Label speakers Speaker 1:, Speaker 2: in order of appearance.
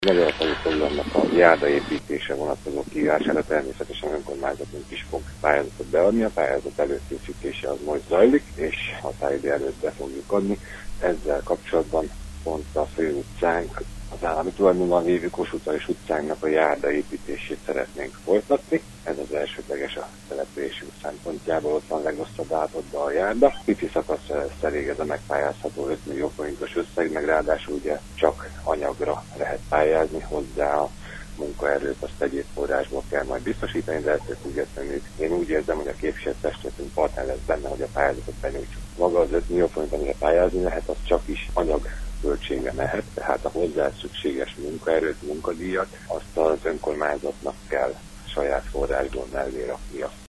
Speaker 1: Magyarországi programnak a járdaépítése vonatkozó kiírására természetesen önkormányzatunk is fog pályázatot beadni. A pályázat előkészítése az most zajlik, és határidő előtt be fogjuk adni. Ezzel kapcsolatban pont a főutcánk, az állami tulajdonban lévő Kossuth és utcánknak a járdaépítését szeretnénk folytatni. Ez az elsődleges a települési út szempontjából, ott van legosztabb átadva a járda. Pici szakaszra lesz elég ez a megpályázható 5 millió forintos összeg, meg ráadásul ugye csak anyagra lehet pályázni, hozzá a munkaerőt azt egyéb forrásból kell majd biztosítani, de ettől függetlenül én úgy érzem, hogy a képviselőtestületünk partner lesz benne, hogy a pályázatot benyújtsuk. Maga az 5 millió forint, amire pályázni lehet, az csak is anyagköltségre mehet, tehát a hozzá szükséges munkaerőt, munkadíjat, azt az önkormányzatnak kell saját forrásból mellé raknia.